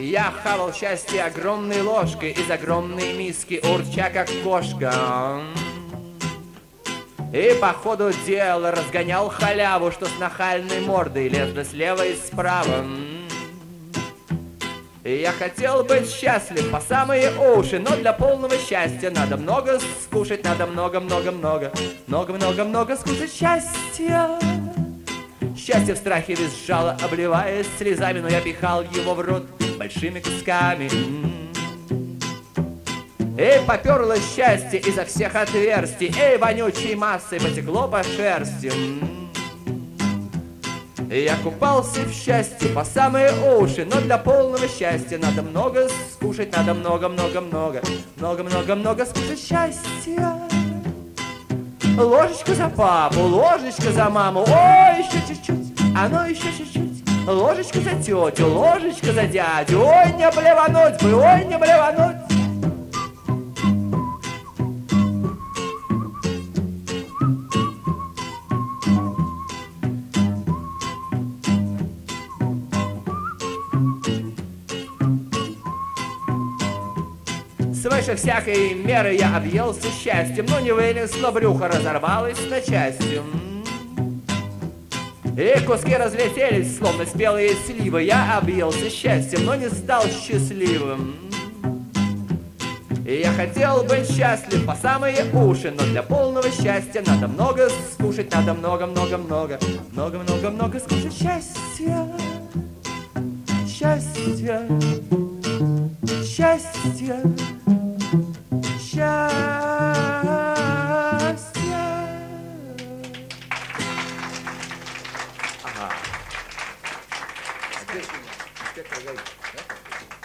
Я хавал счастье огромной ложкой из огромной миски, урча как кошка. И по ходу дела разгонял халяву, что с нахальной мордой лезла слева и справа. И я хотел быть счастлив по самые уши, но для полного счастья надо много скушать, надо много-много-много, много-много-много скушать счастья. Счастье в страхе визжало, обливаясь слезами, но я пихал его в рот большими кусками. И поперло счастье изо всех отверстий, и вонючей массой потекло по шерсти. И я купался в счастье по самые уши, но для полного счастья надо много скушать, надо много-много-много, много-много-много скушать счастья. Ложечка за папу, ложечка за маму, ой, еще чуть-чуть, а ну еще чуть-чуть. Ложечка за тетю, ложечка за дядю, ой, не блевануть бы, ой, не блевануть. Свыше всякой меры я объелся счастьем, но не вынесло брюхо, разорвалось на части. И куски разлетелись, словно спелые сливы. Я объелся счастьем, но не стал счастливым. И я хотел быть счастлив по самые уши, но для полного счастья надо много скушать, надо много-много-много, много-много-много скушать счастья. Счастье, счастье, счастье. Ага.